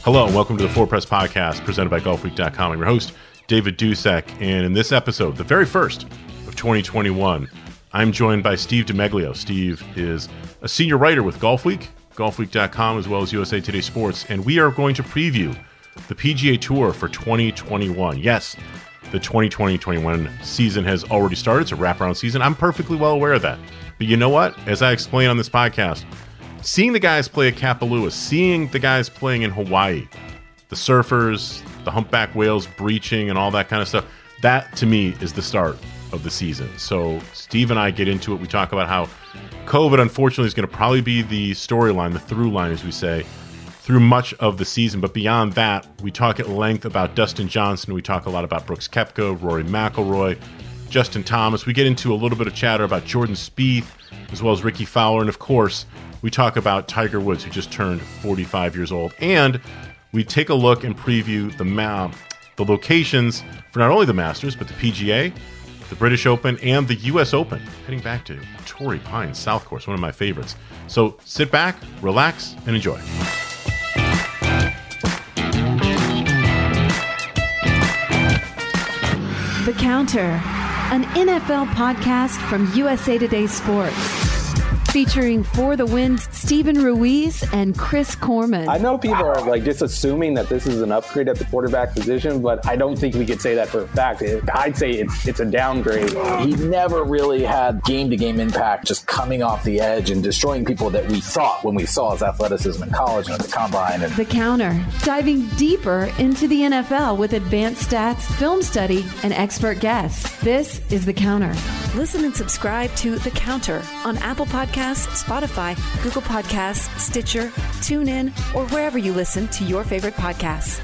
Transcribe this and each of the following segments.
Hello, and welcome to the Four Press Podcast, presented by GolfWeek.com. I'm your host, David Dusek, and in this episode, the very first of 2021, I'm joined by Steve DeMeglio. Steve is a senior writer with GolfWeek, GolfWeek.com, as well as USA Today Sports, and we are going to preview the PGA Tour for 2021. Yes, the 2020-21 season has already started. It's a wraparound season. I'm perfectly well aware of that. But you know what? As I explain on this podcast, seeing the guys play at Kapalua, seeing the guys playing in Hawaii, the surfers, the humpback whales breaching and all that kind of stuff, that to me is the start of the season. So Steve and I get into it. We talk about how COVID, unfortunately, is going to probably be the storyline, the through line, as we say, through much of the season. But beyond that, we talk at length about Dustin Johnson. We talk a lot about Brooks Koepka, Rory McIlroy, Justin Thomas. We get into a little bit of chatter about Jordan Spieth, as well as Ricky Fowler. And of course, we talk about Tiger Woods, who just turned 45 years old. And we take a look and preview the locations for not only the Masters, but the PGA, the British Open, and the U.S. Open, heading back to Torrey Pines South Course, one of my favorites. So sit back, relax, and enjoy. The Counter, an NFL podcast from USA Today Sports. Featuring For the Win's Steven Ruiz and Chris Corman. I know people are just assuming that this is an upgrade at the quarterback position, but I don't think we could say that for a fact. I'd say it's a downgrade. He never really had game-to-game impact, just coming off the edge and destroying people that we thought when we saw his athleticism in college and at the combine. The Counter, diving deeper into the NFL with advanced stats, film study, and expert guests. This is The Counter. Listen and subscribe to The Counter on Apple Podcasts, Spotify, Google Podcasts, Stitcher, TuneIn, or wherever you listen to your favorite podcasts.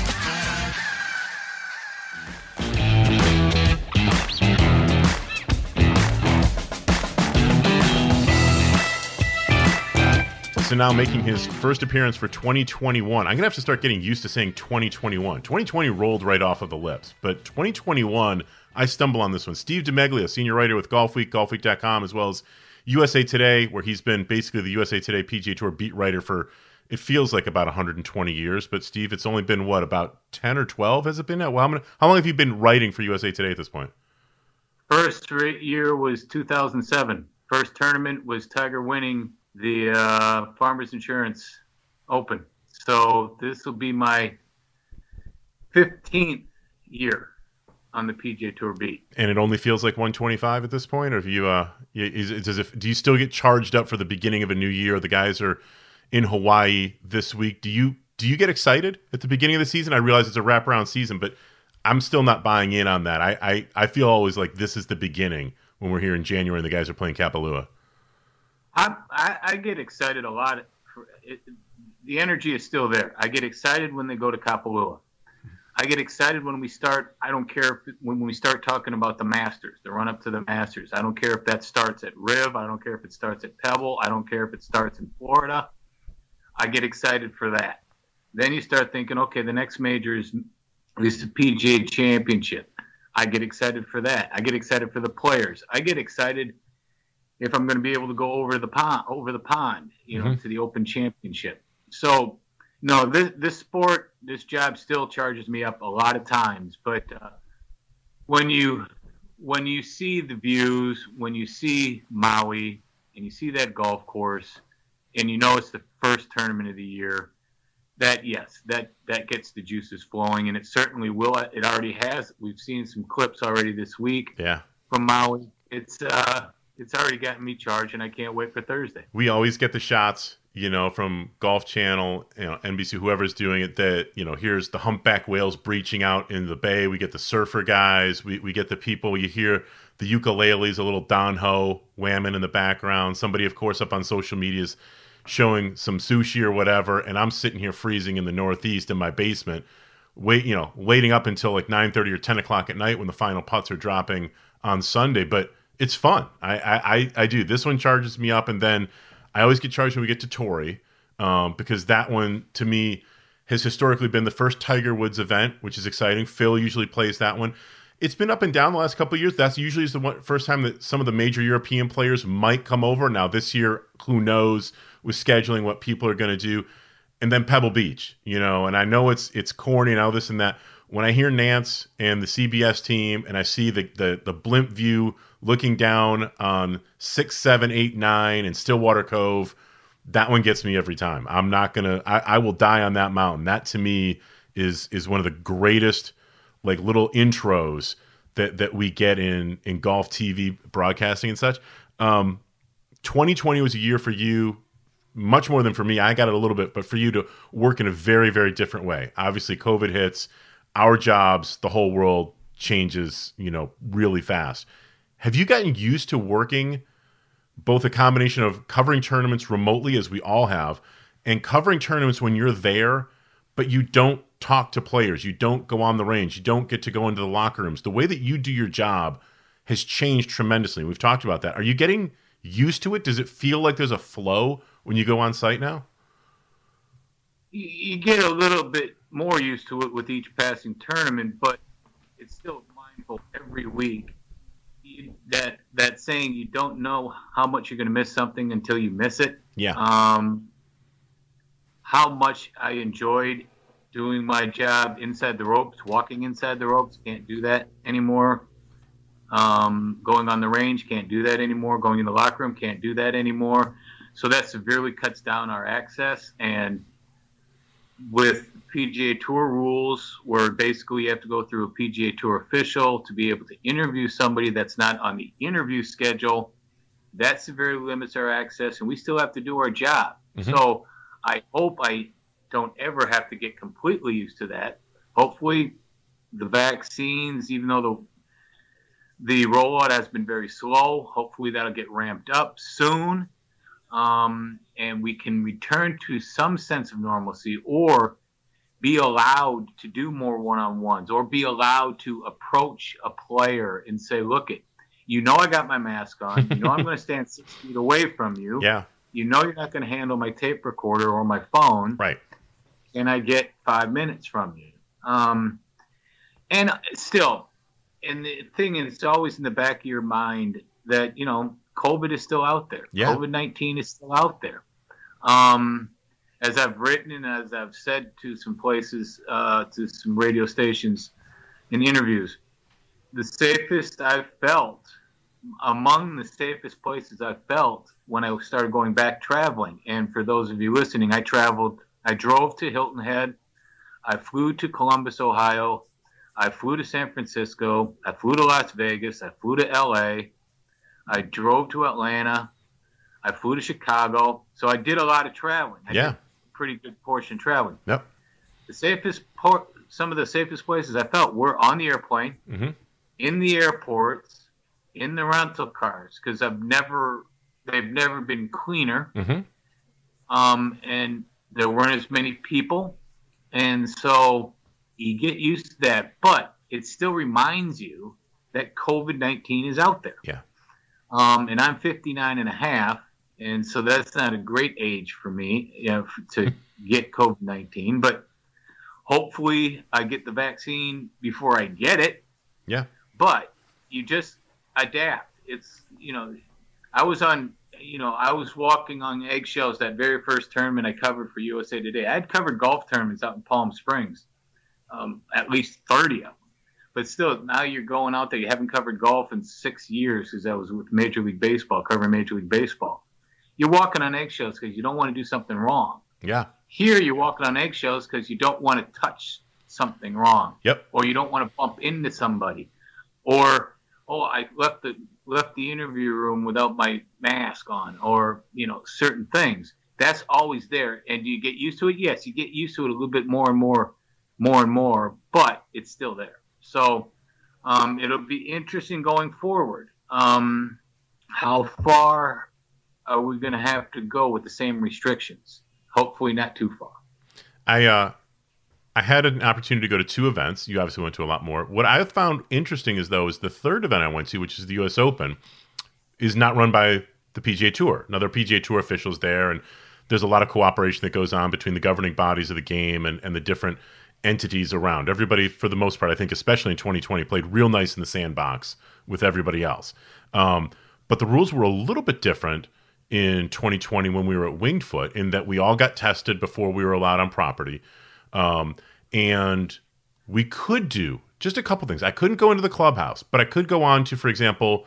So now making his first appearance for 2021. I'm going to have to start getting used to saying 2021. 2020 rolled right off of the lips, but 2021, I stumble on this one. Steve DeMeglio, senior writer with GolfWeek, GolfWeek.com, as well as USA Today, where he's been basically the USA Today PGA Tour beat writer for, it feels like about 120 years. But Steve, it's only been, what, about 10 or 12 has it been now? Well, how long have you been writing for USA Today at this point? First year was 2007. First tournament was Tiger winning the Farmers Insurance Open. So this will be my 15th year on the PGA Tour beat. And it only feels like 125 at this point? Or have you, do you still get charged up for the beginning of a new year? The guys are in Hawaii this week. Do you get excited at the beginning of the season? I realize it's a wraparound season, but I'm still not buying in on that. I feel always like this is the beginning when we're here in January and the guys are playing Kapalua. I get excited a lot. The energy is still there. I get excited when they go to Kapalua. I get excited when we start. I don't care when we start talking about the Masters, the run up to the Masters. I don't care if that starts at Riv. I don't care if it starts at Pebble. I don't care if it starts in Florida. I get excited for that. Then you start thinking, okay, the next major is the PGA Championship. I get excited for that. I get excited for the players. I get excited if I'm going to be able to go over the pond, to the Open Championship. So, no, this sport, this job still charges me up a lot of times. But when you see the views, when you see Maui, and you see that golf course, and you know it's the first tournament of the year, that gets the juices flowing, and it certainly will. It already has. We've seen some clips already this week from Maui. It's already gotten me charged, and I can't wait for Thursday. We always get the shots, from Golf Channel, NBC, whoever's doing it, that, here's the humpback whales breaching out in the bay. We get the surfer guys. We get the people. You hear the ukuleles, a little Don Ho whamming in the background. Somebody, of course, up on social media is showing some sushi or whatever, and I'm sitting here freezing in the Northeast in my basement, waiting up until like 9:30 or 10 o'clock at night when the final putts are dropping on Sunday. But it's fun. I do. This one charges me up, and then I always get charged when we get to Torrey, because that one, to me, has historically been the first Tiger Woods event, which is exciting. Phil usually plays that one. It's been up and down the last couple of years. That's usually the first time that some of the major European players might come over. Now, this year, who knows with scheduling what people are going to do. and then Pebble Beach, and I know it's corny and all this and that. When I hear Nance and the CBS team and I see the blimp view looking down on 6, 7, 8, 9 and Stillwater Cove, that one gets me every time. I'm not going to, I will die on that mountain. That to me is one of the greatest like little intros that we get in golf TV broadcasting and such. 2020 was a year for you, much more than for me. I got it a little bit, but for you to work in a very, very different way. Obviously COVID hits, our jobs, the whole world changes, really fast. Have you gotten used to working both a combination of covering tournaments remotely, as we all have, and covering tournaments when you're there, but you don't talk to players, you don't go on the range, you don't get to go into the locker rooms? The way that you do your job has changed tremendously. We've talked about that. Are you getting used to it? Does it feel like there's a flow when you go on site now? You get a little bit more used to it with each passing tournament, but it's still mindful every week. That saying, you don't know how much you're going to miss something until you miss it. Yeah. How much I enjoyed doing my job inside the ropes, walking inside the ropes, can't do that anymore. Going on the range, can't do that anymore. Going in the locker room, can't do that anymore. So that severely cuts down our access. And with PGA Tour rules, where basically you have to go through a PGA Tour official to be able to interview somebody that's not on the interview schedule, that severely limits our access, and we still have to do our job. Mm-hmm. So I hope I don't ever have to get completely used to that. Hopefully the vaccines, even though the rollout has been very slow, hopefully that'll get ramped up soon, and we can return to some sense of normalcy, or be allowed to do more one-on-ones, or be allowed to approach a player and say, look, I got my mask on. I'm going to stand 6 feet away from you. Yeah. You're not going to handle my tape recorder or my phone. Right. And I get 5 minutes from you. And still, and the thing is, it's always in the back of your mind that, COVID is still out there. Yeah. COVID-19 is still out there. As I've written and as I've said to some places, to some radio stations in interviews, the safest I've felt, among the safest places I've felt when I started going back traveling. And for those of you listening, I drove to Hilton Head. I flew to Columbus, Ohio. I flew to San Francisco. I flew to Las Vegas. I flew to LA. I drove to Atlanta. I flew to Chicago. So I did a lot of traveling. I did a pretty good portion traveling. Yep. Some of the safest places I felt were on the airplane, mm-hmm. in the airports, in the rental cars, because they've never been cleaner. Mm-hmm. And there weren't as many people. And so you get used to that, but it still reminds you that COVID-19 is out there. Yeah. And I'm 59 and a half, and so that's not a great age for me, to get COVID-19, but hopefully I get the vaccine before I get it. Yeah. But you just adapt. It's, I was walking on eggshells that very first tournament I covered for USA Today. I'd covered golf tournaments out in Palm Springs, at least 30 of them. But still, now you're going out there. You haven't covered golf in 6 years, because I was with Major League Baseball, covering Major League Baseball. You're walking on eggshells because you don't want to do something wrong. Yeah. Here, you're walking on eggshells because you don't want to touch something wrong. Yep. Or you don't want to bump into somebody. Or, I left the interview room without my mask on, or, certain things. That's always there. And do you get used to it? Yes, you get used to it a little bit more and more, but it's still there. So it'll be interesting going forward. How far are we going to have to go with the same restrictions? Hopefully not too far. I had an opportunity to go to 2 events. You obviously went to a lot more. What I found interesting is the third event I went to, which is the U.S. Open, is not run by the PGA Tour. Now, there are PGA Tour officials there, and there's a lot of cooperation that goes on between the governing bodies of the game and the different entities around. Everybody, for the most part, I think, especially in 2020, played real nice in the sandbox with everybody else. But the rules were a little bit different in 2020 when we were at Winged Foot, in that we all got tested before we were allowed on property. And we could do just a couple things. I couldn't go into the clubhouse, but I could go on to, for example,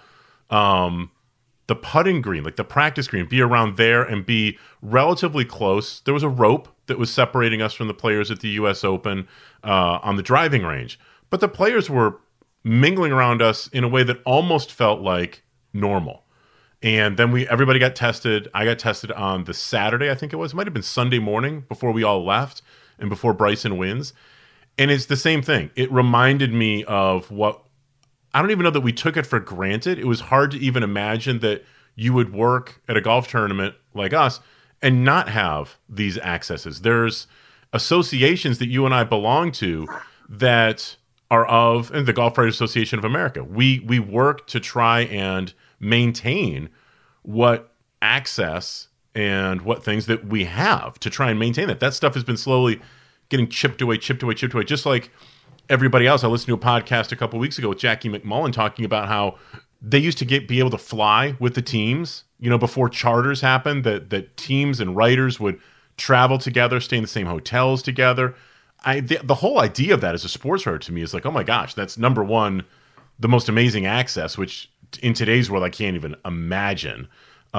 the putting green, like the practice green, be around there and be relatively close. There was a rope that was separating us from the players at the U.S. Open on the driving range. But the players were mingling around us in a way that almost felt like normal. And then everybody got tested. I got tested on the Saturday, I think it was. It might have been Sunday morning before we all left and before Bryson wins. And it's the same thing. It reminded me of what, I don't even know that we took it for granted. It was hard to even imagine that you would work at a golf tournament like us and not have these accesses. There's associations that you and I belong to that are of, and the Golf Writers Association of America. We work to try and maintain what access and what things that we have to try and maintain that. That stuff has been slowly getting chipped away, just like everybody else. I listened to a podcast a couple weeks ago with Jackie McMullen talking about how they used to be able to fly with the teams, before charters happened, that teams and writers would travel together, stay in the same hotels together. The whole idea of that as a sports writer to me is like, oh my gosh, that's number one, the most amazing access, which in today's world I can't even imagine.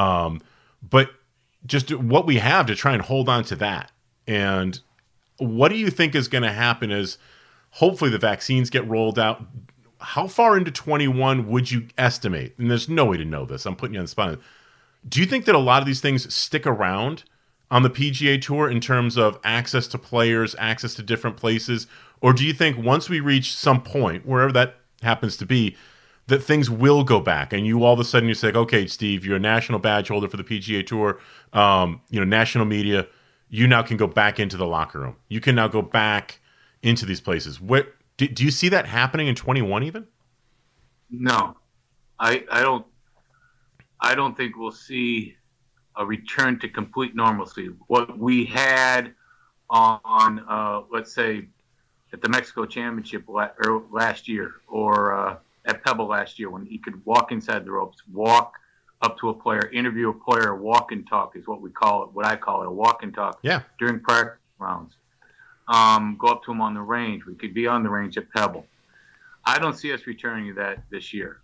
But just what we have to try and hold on to that. And what do you think is going to happen as hopefully the vaccines get rolled out? How far into 21 would you estimate? And there's no way to know this. I'm putting you on the spot. Do you think that a lot of these things stick around on the PGA Tour in terms of access to players, access to different places? Or do you think once we reach some point, wherever that happens to be, that things will go back and you all of a sudden you say, okay, Steve, you're a national badge holder for the PGA Tour, national media, you now can go back into the locker room. You can now go back into these places. Do you see that happening in 21 even? No, I don't think we'll see a return to complete normalcy. What we had on let's say, at the Mexico Championship last year, or at Pebble last year, when you could walk inside the ropes, walk up to a player, interview a player, walk and talk is what I call it, a walk and talk. Yeah. During practice rounds. Go up to him on the range. We could be on the range at Pebble. I don't see us returning to that this year.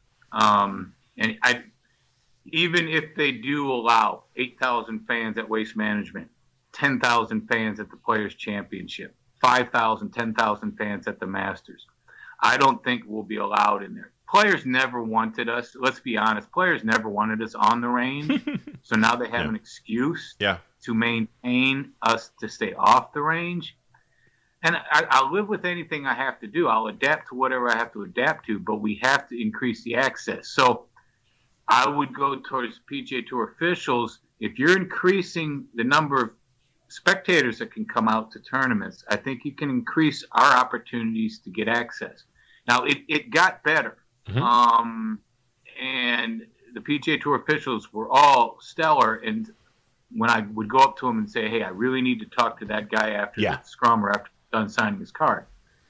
Even if they do allow 8,000 fans at Waste Management, 10,000 fans at the Players' Championship, 5,000, 10,000 fans at the Masters, I don't think we'll be allowed in there. Players never wanted us. Let's be honest. Players never wanted us on the range. So now they have an excuse to maintain us to stay off the range. And I'll live with anything I have to do. I'll adapt to whatever I have to adapt to, but we have to increase the access. So I would go towards PGA Tour officials. If you're increasing the number of spectators that can come out to tournaments, I think you can increase our opportunities to get access. Now, it got better. Mm-hmm. And the PGA Tour officials were all stellar. And when I would go up to them and say, hey, I really need to talk to that guy after the scrum or after done signing his card.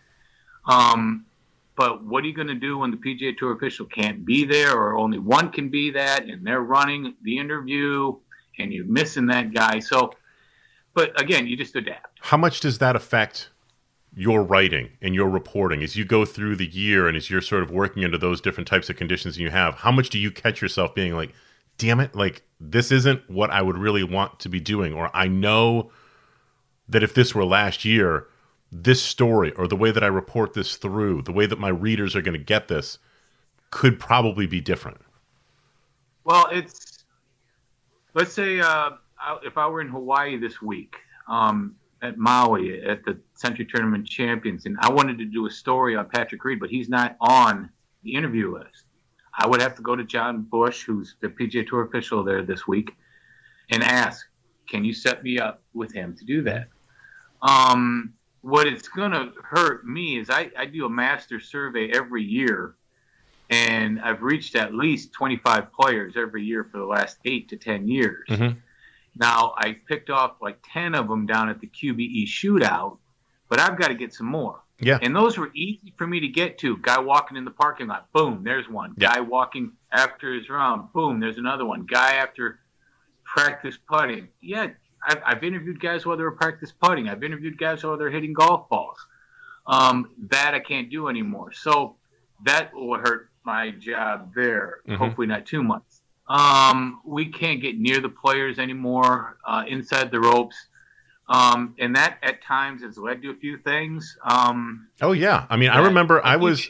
But what are you going to do when the PGA Tour official can't be there, or only one can be that, and they're running the interview and you're missing that guy? So, but again, you just adapt. How much does that affect your writing and your reporting as you go through the year and as you're sort of working under those different types of conditions you have? How much do you catch yourself being like, damn it, like this isn't what I would really want to be doing, or I know that if this were last year, this story or the way that I report this through, the way that my readers are going to get this could probably be different? Well, let's say if I were in Hawaii this week, at Maui at the Century Tournament Champions, and I wanted to do a story on Patrick Reed, but he's not on the interview list, I would have to go to John Bush, who's the PGA Tour official there this week, and ask, can you set me up with him to do that? What it's going to hurt me is I do a master survey every year, and I've reached at least 25 players every year for the last 8 to 10 years. Mm-hmm. Now, I picked off like 10 of them down at the QBE shootout, but I've got to get some more. Yeah. And those were easy for me to get to. Guy walking in the parking lot, boom, there's one. Yeah. Guy walking after his round, boom, there's another one. Guy after practice putting. Yeah, I've interviewed guys while they were practice putting. I've interviewed guys while they're hitting golf balls. That I can't do anymore. So that will hurt my job there. Hopefully not too much. We can't get near the players anymore, inside the ropes. And that at times has led to a few things. Oh yeah. I mean, I remember I was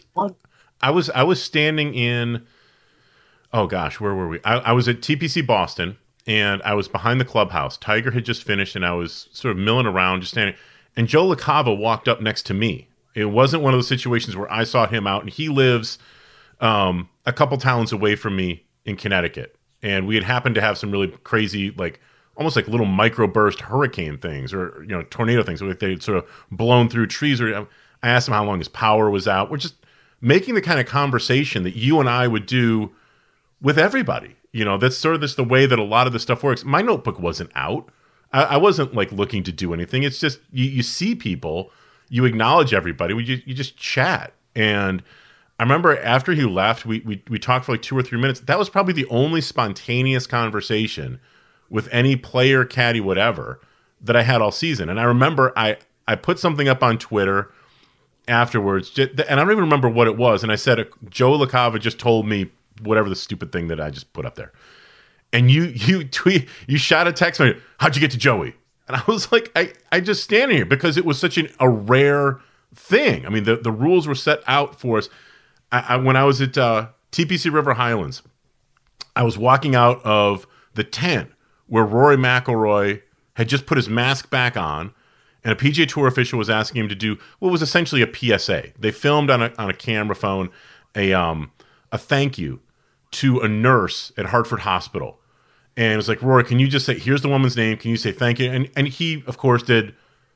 standing in, oh gosh, where were we? I was at TPC Boston and I was behind the clubhouse. Tiger had just finished and I was sort of milling around, just standing. And Joe LaCava walked up next to me. It wasn't one of those situations where I sought him out, and he lives a couple towns away from me in Connecticut. And we had happened to have some really crazy, like almost like little microburst hurricane things or, tornado things. Like they'd sort of blown through trees. Or I asked him how long his power was out. We're just making the kind of conversation that you and I would do with everybody. That's sort of just the way that a lot of this stuff works. My notebook wasn't out. I wasn't like looking to do anything. It's just you see people, you acknowledge everybody, you just chat. And I remember after he left, we talked for like 2 or 3 minutes. That was probably the only spontaneous conversation with any player, caddy, whatever, that I had all season. And I remember I put something up on Twitter afterwards, and I don't even remember what it was. And I said, Joe LaCava just told me whatever the stupid thing that I just put up there. And you shot a text me, how'd you get to Joey? And I was like, I just stand here because it was such a rare thing. I mean, the rules were set out for us. When I was at TPC River Highlands, I was walking out of the tent where Rory McIlroy had just put his mask back on, and a PGA Tour official was asking him to do what was essentially a PSA. They filmed on a camera phone a thank you to a nurse at Hartford Hospital. And it was like, Rory, can you just say, here's the woman's name. Can you say thank you? And he, of course, did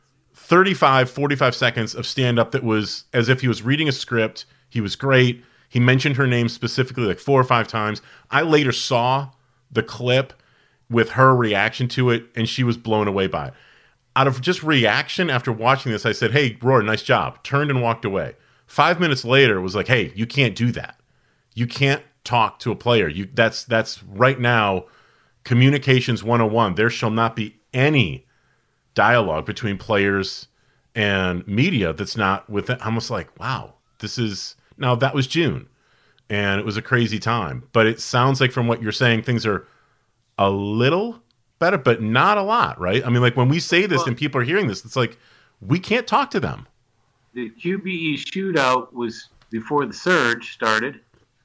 45 seconds of stand-up that was as if he was reading a script. He was great. He mentioned her name specifically like 4 or 5 times. I later saw the clip with her reaction to it, and she was blown away by it. Out of just reaction after watching this, I said, hey, Rory, nice job. Turned and walked away. 5 minutes later, it was like, hey, you can't do that. You can't talk to a player. That's right now Communications 101. There shall not be any dialogue between players and media that's not with it. I'm almost like, wow, now that was June and it was a crazy time, but it sounds like from what you're saying, things are a little better, but not a lot, right? I mean, like when we say this and people are hearing this, it's like, we can't talk to them. The QBE shootout was before the surge started.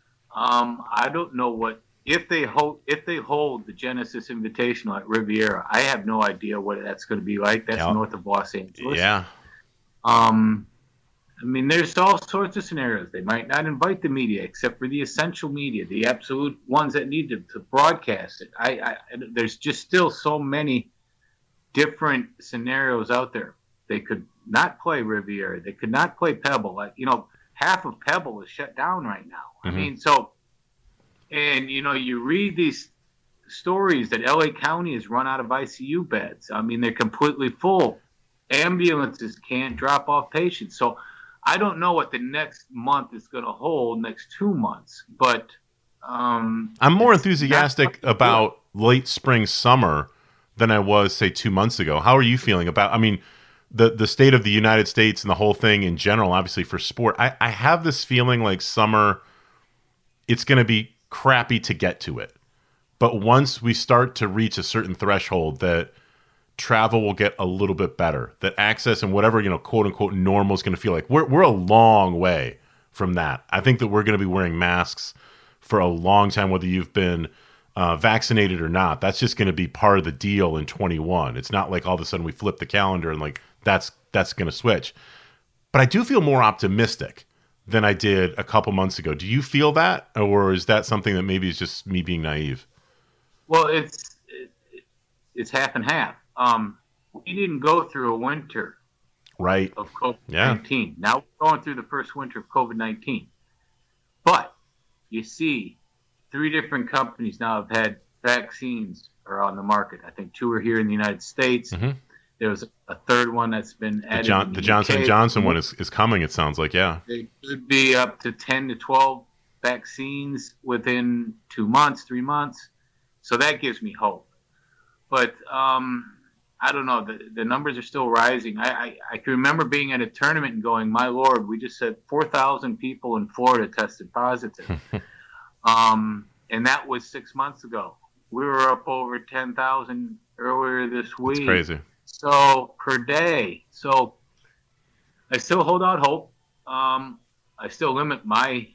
I don't know what, if they hold the Genesis Invitational at Riviera, I have no idea what that's going to be like. That's north of Los Angeles. Yeah. I mean, there's all sorts of scenarios. They might not invite the media, except for the essential media, the absolute ones that need to broadcast it. There's just still so many different scenarios out there. They could not play Riviera. They could not play Pebble. Half of Pebble is shut down right now. I mean, so. And, you read these stories that L.A. County has run out of ICU beds. I mean, they're completely full. Ambulances can't drop off patients. So I don't know what the next month is going to hold, next 2 months. But I'm more enthusiastic about late spring, summer than I was, say, 2 months ago. How are you feeling about, I mean, the state of the United States and the whole thing in general, obviously for sport? I have this feeling like summer, it's going to be crappy to get to it, but once we start to reach a certain threshold, that travel will get a little bit better, that access and whatever quote unquote normal is going to feel like. We're a long way from that. I think that we're going to be wearing masks for a long time, whether you've been vaccinated or not. That's just going to be part of the deal in 21. It's not like all of a sudden we flip the calendar and like that's going to switch. But I do feel more optimistic than I did a couple months ago. Do you feel that, or is that something that maybe is just me being naive? Well, it's half and half. We didn't go through a winter of COVID-19. Yeah. Now we're going through the first winter of COVID-19. But you see 3 different companies now have had vaccines are on the market. I think 2 are here in the United States. Mm-hmm. There's a 3rd one that's been added. The Johnson & Johnson one is coming, it sounds like, yeah. It could be up to 10 to 12 vaccines within 2 months, 3 months. So that gives me hope. But I don't know. The numbers are still rising. I can remember being at a tournament and going, my Lord, we just said 4,000 people in Florida tested positive. And that was 6 months ago. We were up over 10,000 earlier this week. It's crazy. So per day. So I still hold out hope. I still limit my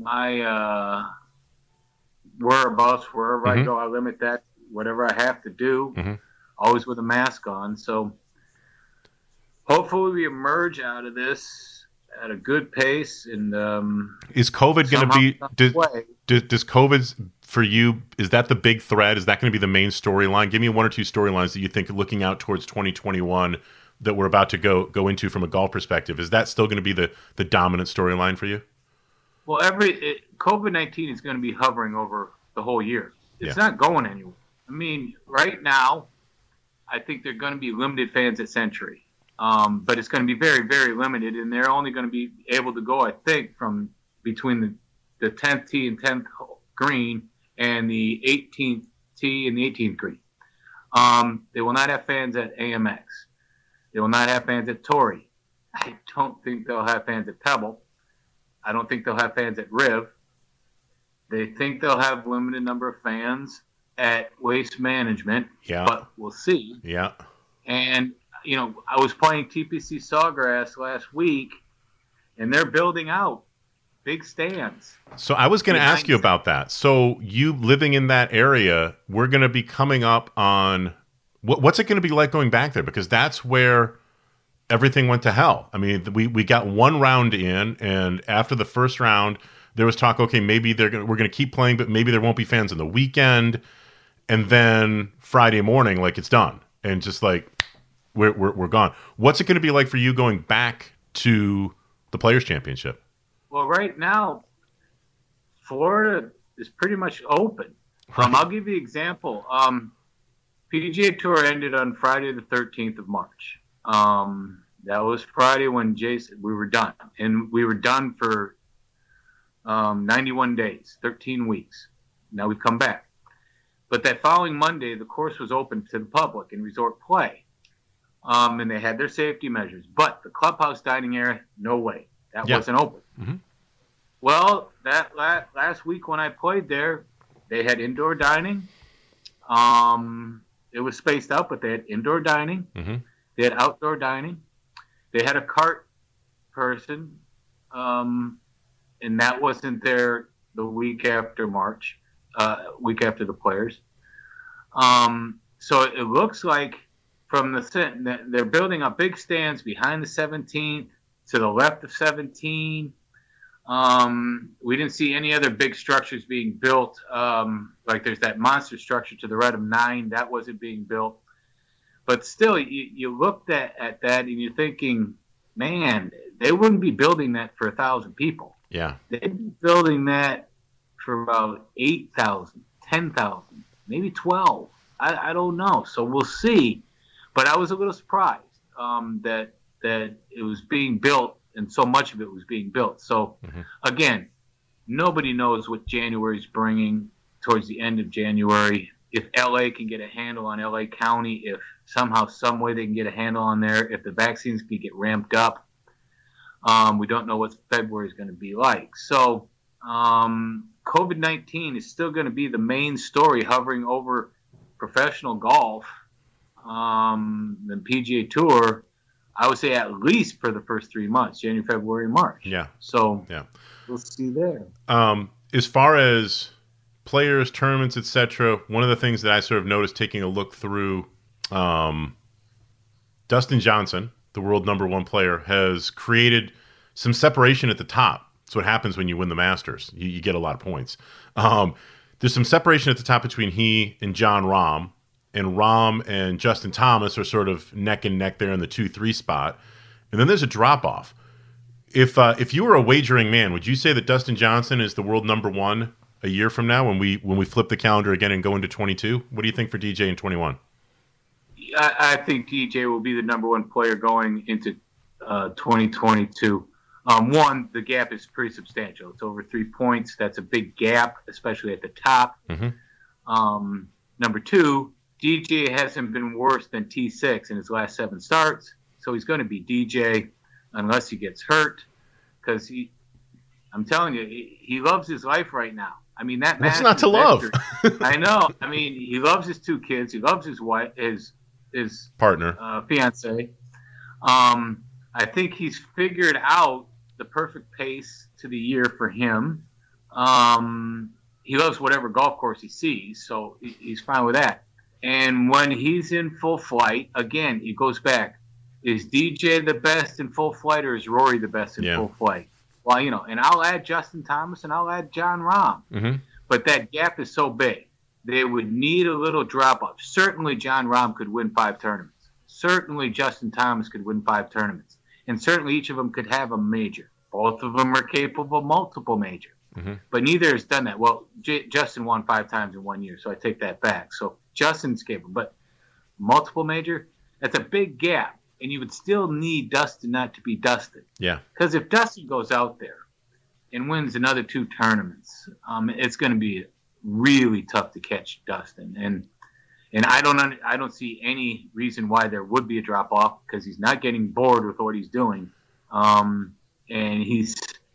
whereabouts wherever I go. I limit that, whatever I have to do, always with a mask on. So hopefully we emerge out of this at a good pace. And is COVID going to be? Does COVID for you? Is that the big thread? Is that going to be the main storyline? Give me one or two storylines that you think, looking out towards 2021, that we're about to go into from a golf perspective. Is that still going to be the dominant storyline for you? Well, COVID-19 is going to be hovering over the whole year. It's not going anywhere. I mean, right now, I think they're going to be limited fans at Century. But it's going to be very, very limited, and they're only going to be able to go, I think, from between the 10th tee and 10th green and the 18th tee and the 18th green. They will not have fans at AMX. They will not have fans at Torrey. I don't think they'll have fans at Pebble. I don't think they'll have fans at Riv. They think they'll have limited number of fans at Waste Management, but we'll see. Yeah. And, you know, I was playing TPC Sawgrass last week, and they're building out big stands. So I was going to ask you about that. So you living in that area, we're going to be coming up on what's it going to be like going back there? Because that's where everything went to hell. I mean, we got one round in, and after the first round, there was talk, okay, maybe we're going to keep playing, but maybe there won't be fans on the weekend. And then Friday morning, like, it's done, and just like we're gone. What's it going to be like for you going back to the Players Championship? Well, right now, Florida is pretty much open. Right. I'll give you an example. PGA Tour ended on Friday the 13th of March. That was Friday when we were done. And we were done for 91 days, 13 weeks. Now we've come back. But that following Monday, the course was open to the public in resort play. And they had their safety measures. But the clubhouse dining area, no way. That wasn't open. Mm-hmm. Well, that last week when I played there, they had indoor dining. It was spaced out, but they had indoor dining. Mm-hmm. They had outdoor dining. They had a cart person, and that wasn't there the week after March, week after the Players. So it looks like they're building up big stands behind the 17th, to the left of 17. We didn't see any other big structures being built. Like there's that monster structure to the right of 9. That wasn't being built. But still, you looked at that and you're thinking, man, they wouldn't be building that for 1,000 people. Yeah. They'd be building that for about 8,000, 10,000, maybe 12. I don't know. So we'll see. But I was a little surprised that it was being built, and so much of it was being built. So, again, nobody knows what January is bringing towards the end of January. If L.A. can get a handle on L.A. County, if somehow, some way they can get a handle on there, if the vaccines can get ramped up, we don't know what February is going to be like. So, COVID-19 is still going to be the main story hovering over professional golf, the PGA Tour. I would say at least for the first 3 months, January, February, March. Yeah. So we'll see there. As far as players, tournaments, etc., one of the things that I sort of noticed taking a look through, Dustin Johnson, the world #1 player, has created some separation at the top. That's what happens when you win the Masters. You get a lot of points. There's some separation at the top between he and Jon Rahm. And Rahm and Justin Thomas are sort of neck and neck there in the 2-3 spot. And then there's a drop-off. If you were a wagering man, would you say that Dustin Johnson is the world #1 a year from now when we flip the calendar again and go into 22? What do you think for DJ in 21? I think DJ will be the #1 player going into 2022. One, the gap is pretty substantial. It's over 3 points. That's a big gap, especially at the top. Mm-hmm. Number two, DJ hasn't been worse than T6 in his last 7 starts, so he's going to be DJ unless he gets hurt. Because I'm telling you, he loves his life right now. I mean, that. What's not to love? I know. I mean, he loves his 2 kids. He loves his wife, his partner, fiance. I think he's figured out the perfect pace to the year for him. He loves whatever golf course he sees, so he's fine with that. And when he's in full flight, again, he goes back. Is DJ the best in full flight, or is Rory the best in full flight? Well, and I'll add Justin Thomas and I'll add Jon Rahm. Mm-hmm. But that gap is so big. They would need a little drop-off. Certainly Jon Rahm could win 5 tournaments. Certainly Justin Thomas could win 5 tournaments. And certainly each of them could have a major. Both of them are capable of multiple majors. Mm-hmm. But neither has done that. Well, Justin won 5 times in 1 year, so I take that back. So Justin's capable. But multiple major, that's a big gap. And you would still need Dustin not to be Dustin. Yeah. Because if Dustin goes out there and wins another 2 tournaments, it's going to be really tough to catch Dustin. And I don't see any reason why there would be a drop off, because he's not getting bored with what he's doing. And he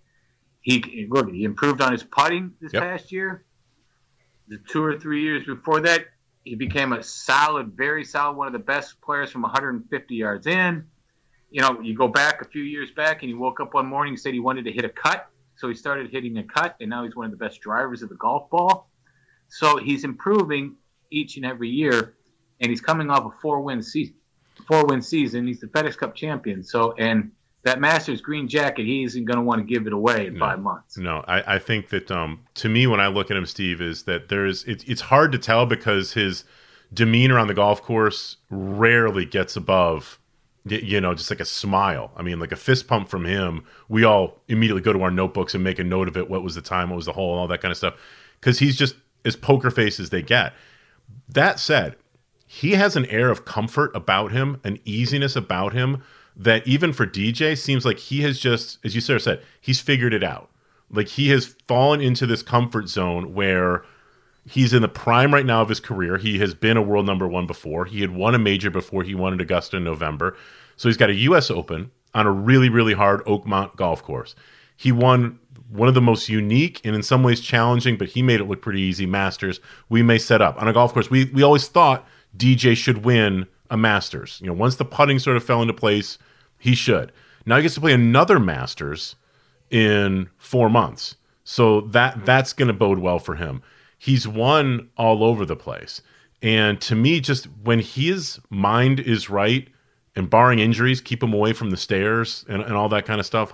improved on his putting this past year. The 2 or 3 years before that, he became a solid, very solid, one of the best players from 150 yards in. You go back a few years back, and he woke up one morning and said he wanted to hit a cut. So he started hitting a cut, and now he's one of the best drivers of the golf ball. So he's improving each and every year, and he's coming off a 4-win season. He's the FedEx Cup champion. So, and that Masters green jacket, he isn't going to want to give it away in 5 months. No, I think that to me, when I look at him, Steve, is that it's hard to tell, because his demeanor on the golf course rarely gets above, just like a smile. I mean, like a fist pump from him, we all immediately go to our notebooks and make a note of it. What was the time? What was the hole? And all that kind of stuff. Because he's just as poker face as they get. That said, he has an air of comfort about him, an easiness about him, that even for DJ seems like he has just, as you sort of said, he's figured it out. Like, he has fallen into this comfort zone where he's in the prime right now of his career. He has been a world number 1 before. He had won a major before he won at Augusta in November. So he's got a U.S. Open on a really, really hard Oakmont golf course. He won one of the most unique and in some ways challenging, but he made it look pretty easy, Masters. We may set up on a golf course. We always thought DJ should win a Masters. Once the putting sort of fell into place, he should. Now he gets to play another Masters in 4 months. So that's going to bode well for him. He's won all over the place. And to me, just when his mind is right, and barring injuries, keep him away from the stairs and all that kind of stuff,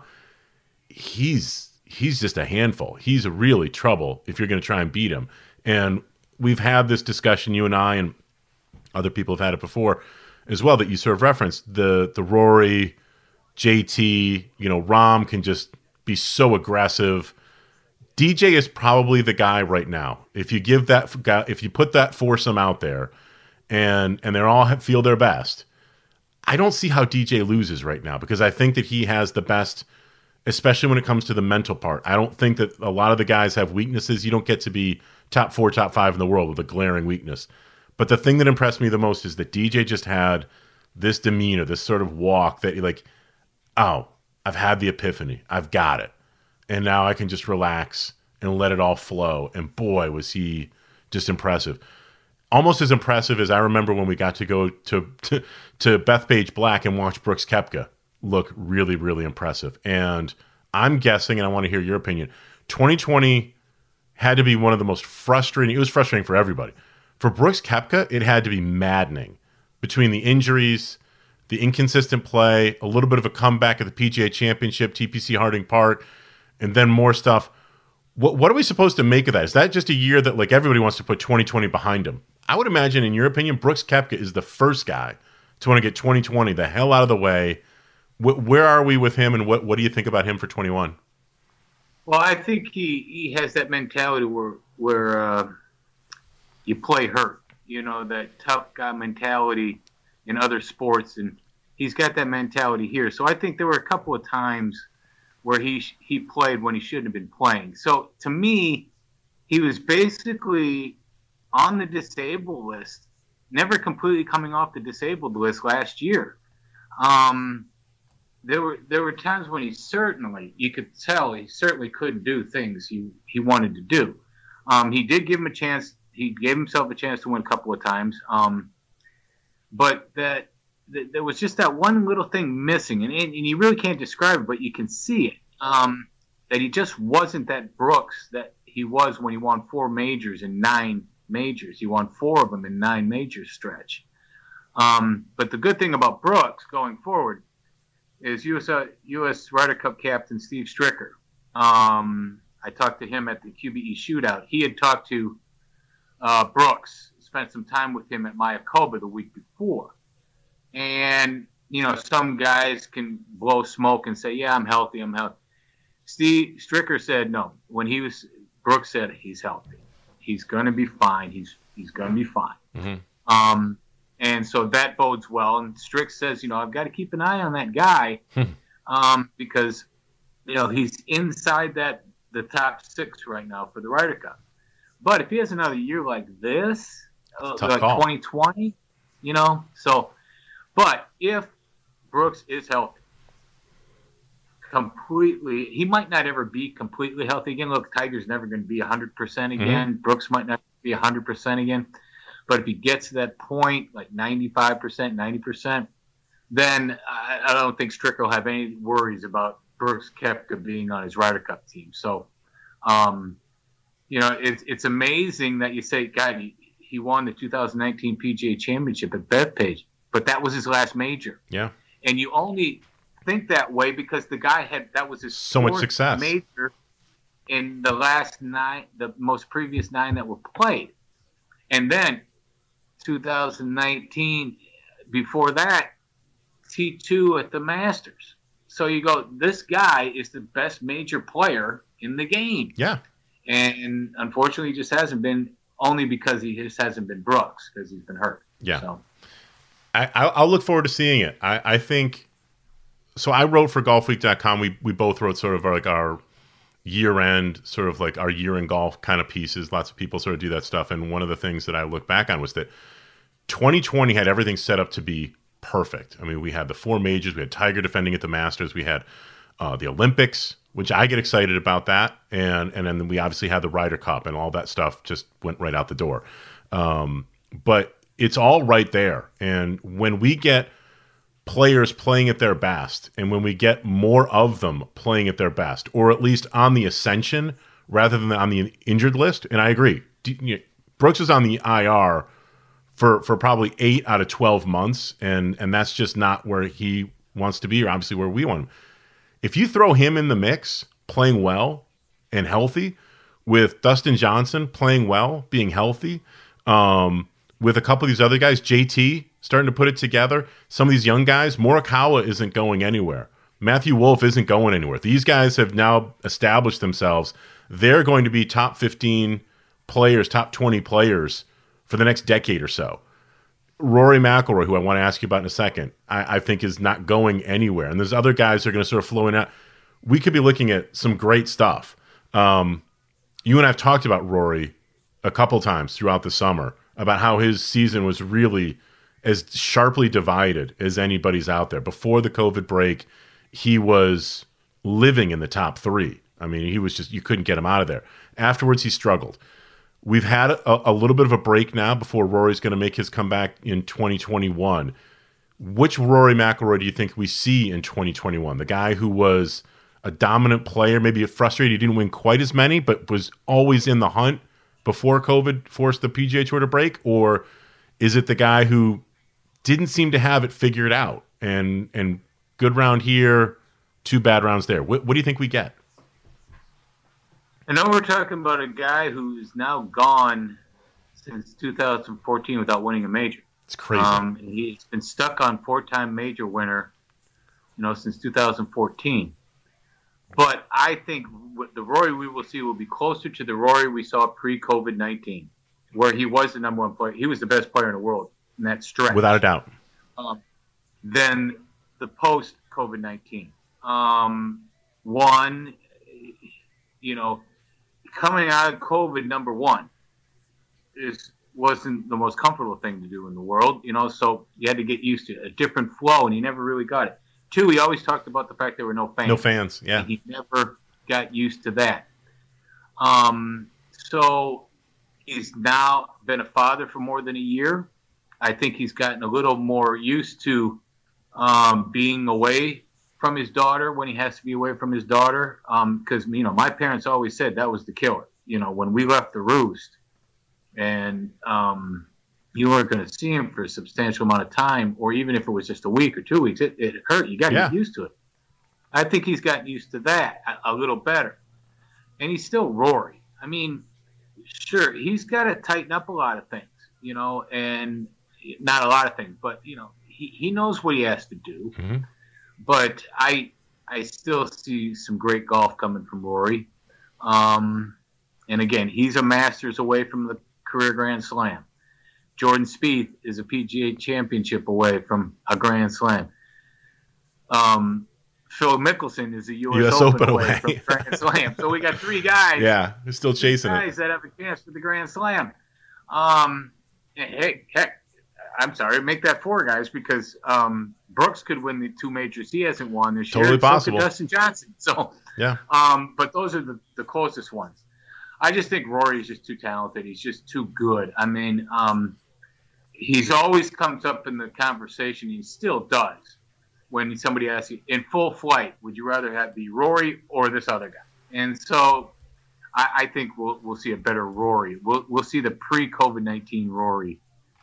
he's just a handful. He's really trouble if you're going to try and beat him. And we've had this discussion, you and I, and other people have had it before as well, that you sort of referenced. The Rory, JT, Rahm can just be so aggressive. DJ is probably the guy right now. If you give that guy, if you put that foursome out there, and they all feel their best, I don't see how DJ loses right now, because I think that he has the best, especially when it comes to the mental part. I don't think that a lot of the guys have weaknesses. You don't get to be top 4, top 5 in the world with a glaring weakness. But the thing that impressed me the most is that DJ just had this demeanor, this sort of walk that you're like, oh, I've had the epiphany. I've got it. And now I can just relax and let it all flow. And boy, was he just impressive. Almost as impressive as I remember when we got to go to Bethpage Black and watch Brooks Koepka look really, really impressive. And I'm guessing, and I want to hear your opinion, 2020 had to be one of the most frustrating. It was frustrating for everybody. For Brooks Koepka, it had to be maddening. Between the injuries, the inconsistent play, a little bit of a comeback at the PGA Championship, TPC Harding Park, and then more stuff. What are we supposed to make of that? Is that just a year that like everybody wants to put 2020 behind him? I would imagine, in your opinion, Brooks Koepka is the first guy to want to get 2020 the hell out of the way. Where are we with him, and what do you think about him for 21? Well, I think he has that mentality where you play hurt. That tough guy mentality in other sports, and he's got that mentality here. So I think there were a couple of times where he played when he shouldn't have been playing. So to me, he was basically on the disabled list never completely coming off the disabled list last year. There were times when you could tell he certainly couldn't do things he wanted to do. He did give him a chance. He gave himself a chance to win a couple of times. But there was just that one little thing missing, and you really can't describe it, but you can see it. That he just wasn't that Brooks that he was when he won 4 majors in 9 majors. He won 4 of them in 9 major stretch. But the good thing about Brooks going forward is U.S. Ryder Cup captain Steve Stricker. I talked to him at the QBE shootout. He had talked to Brooks, spent some time with him at Mayakoba the week before. And, some guys can blow smoke and say, yeah, I'm healthy. Steve Stricker said no. Brooks said he's healthy. He's going to be fine. He's going to be fine. Mm-hmm. And so that bodes well. And Strick says, I've got to keep an eye on that guy because, he's inside the top 6 right now for the Ryder Cup. But if he has another year like this, like 2020, but if Brooks is healthy, completely, he might not ever be completely healthy again. Look, Tiger's never going to be 100% again. Mm-hmm. Brooks might not be 100% again. But if he gets to that point, like 95%, 90%, then I don't think Stricker will have any worries about Brooks Koepka being on his Ryder Cup team. So, it's amazing that you say, God, he won the 2019 PGA Championship at Bethpage, but that was his last major. Yeah. And you only think that way because the guy that was his so much success major in the last 9, the most previous 9 that were played. And then 2019, before that, T2 at the Masters. So you go, this guy is the best major player in the game. Yeah. And unfortunately, he just hasn't been, only because he just hasn't been Brooks, because he's been hurt. Yeah. So. I'll look forward to seeing it. I think, so I wrote for golfweek.com. We both wrote sort of like our year-end, sort of like our year in golf kind of pieces. Lots of people sort of do that stuff. And one of the things that I look back on was that 2020 had everything set up to be perfect. I mean, we had the 4 majors. We had Tiger defending at the Masters. We had the Olympics, which I get excited about that. And then we obviously had the Ryder Cup, and all that stuff just went right out the door. But it's all right there. And when we get players playing at their best, and when we get more of them playing at their best, or at least on the ascension rather than on the injured list, and I agree, Brooks is on the IR for probably 8 out of 12 months, and that's just not where he wants to be, or obviously where we want him. If you throw him in the mix, playing well and healthy, with Dustin Johnson playing well, being healthy, with a couple of these other guys, JT starting to put it together, some of these young guys, Morikawa isn't going anywhere. Matthew Wolff isn't going anywhere. These guys have now established themselves. They're going to be top 15 players, top 20 players for the next decade or so. Rory McIlroy, who I want to ask you about in a second, I think is not going anywhere. And there's other guys that are going to sort of flow in out. We could be looking at some great stuff. You and I have talked about Rory a couple times throughout the summer about how his season was really as sharply divided as anybody's out there. Before the COVID break, he was living in the top 3. I mean, he was just, you couldn't get him out of there. Afterwards, he struggled. We've had a little bit of a break now before Rory's going to make his comeback in 2021. Which Rory McIlroy do you think we see in 2021? The guy who was a dominant player, maybe frustrated he didn't win quite as many, but was always in the hunt before COVID forced the PGA Tour to break? Or is it the guy who didn't seem to have it figured out and good round here, 2 bad rounds there? What do you think we get? I know we're talking about a guy who's now gone since 2014 without winning a major. It's crazy. He's been stuck on 4-time major winner, since 2014. But I think the Rory we will see will be closer to the Rory we saw pre-COVID-19, where he was the number 1 player. He was the best player in the world in that stretch. Without a doubt. Then the post-COVID-19. Coming out of COVID, number 1 is wasn't the most comfortable thing to do in the world, so you had to get used to a different flow, and he never really got it. 2, he always talked about the fact there were no fans. No fans, yeah. And he never got used to that. So he's now been a father for more than a year. I think he's gotten a little more used to being away from his daughter when he has to be away from his daughter. Because, my parents always said that was the killer. When we left the roost and you weren't going to see him for a substantial amount of time, or even if it was just a week or 2 weeks, it hurt. You got to get used to it. I think he's gotten used to that a little better. And he's still Rory. I mean, sure, he's got to tighten up a lot of things, and not a lot of things, but, he knows what he has to do. Mm-hmm. But I still see some great golf coming from Rory. And again, he's a Masters away from the career Grand Slam. Jordan Spieth is a PGA Championship away from a Grand Slam. Phil Mickelson is a U.S. Open away from Grand Slam. So we got 3 guys. Yeah, we're still chasing guys that have a chance for the Grand Slam. Heck, I'm sorry, make that 4 guys, because Brooks could win the 2 majors he hasn't won this year. Totally possible. So could Dustin Johnson. So yeah. But those are the closest ones. I just think Rory's just too talented. He's just too good. I mean, he's always comes up in the conversation. He still does. When somebody asks you, in full flight, would you rather have the Rory or this other guy? And so I think we'll see a better Rory. We'll see the pre-COVID-19 Rory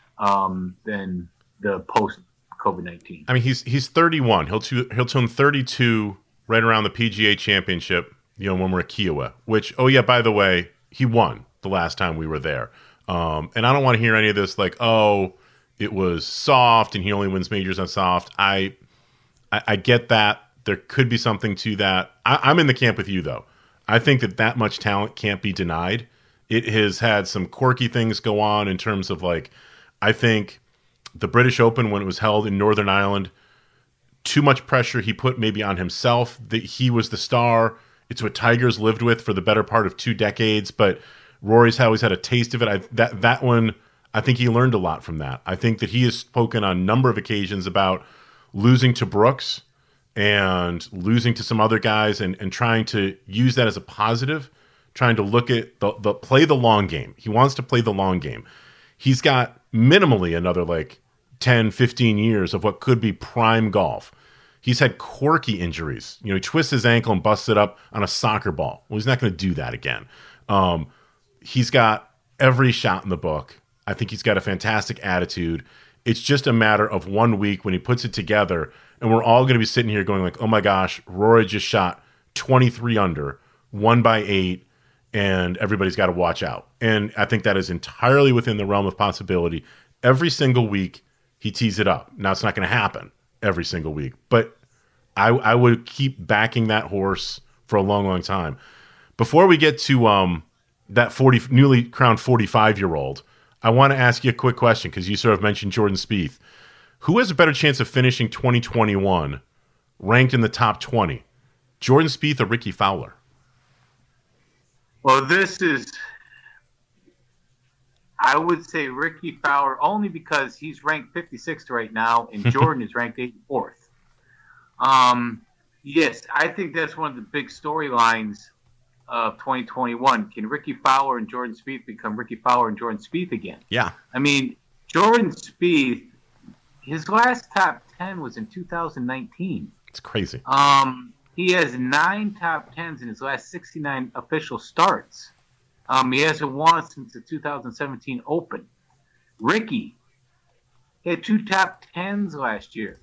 than the post-COVID-19. I mean, he's 31. He'll turn 32 right around the PGA Championship, when we're at Kiowa, which, oh yeah, by the way, he won the last time we were there. And I don't want to hear any of this like, oh, it was soft and he only wins majors on soft. I get that. There could be something to that. I'm in the camp with you, though. I think that much talent can't be denied. It has had some quirky things go on in terms of, like, I think the British Open, when it was held in Northern Ireland, too much pressure he put maybe on himself, that he was the star. It's what Tiger's lived with for the better part of 2 decades, but Rory's always had a taste of it. That one, I think he learned a lot from that. I think that he has spoken on a number of occasions about losing to Brooks and losing to some other guys and trying to use that as a positive, trying to look at the play the long game. He wants to play the long game. He's got minimally another 10, 15 years of what could be prime golf. He's had quirky injuries. He twists his ankle and busts it up on a soccer ball. Well, he's not going to do that again. He's got every shot in the book. I think he's got a fantastic attitude. It's just a matter of 1 week when he puts it together, and we're all going to be sitting here going like, oh my gosh, Rory just shot 23 under, won by 8, and everybody's got to watch out. And I think that is entirely within the realm of possibility. Every single week, he tees it up. Now, it's not going to happen every single week, but I would keep backing that horse for a long, long time. Before we get to that newly crowned 45-year-old, I want to ask you a quick question, because you sort of mentioned Jordan Spieth. Who has a better chance of finishing 2021 ranked in the top 20? Jordan Spieth or Ricky Fowler? Well, I would say Ricky Fowler, only because he's ranked 56th right now, and Jordan is ranked 84th. Yes, I think that's one of the big storylines of 2021. Can Ricky Fowler and Jordan Spieth become Ricky Fowler and Jordan Spieth again? Yeah. I mean, Jordan Spieth, his last top 10 was in 2019. It's crazy. He has 9 top 10s in his last 69 official starts. He hasn't won since the 2017 Open. Ricky had 2 top 10s last year.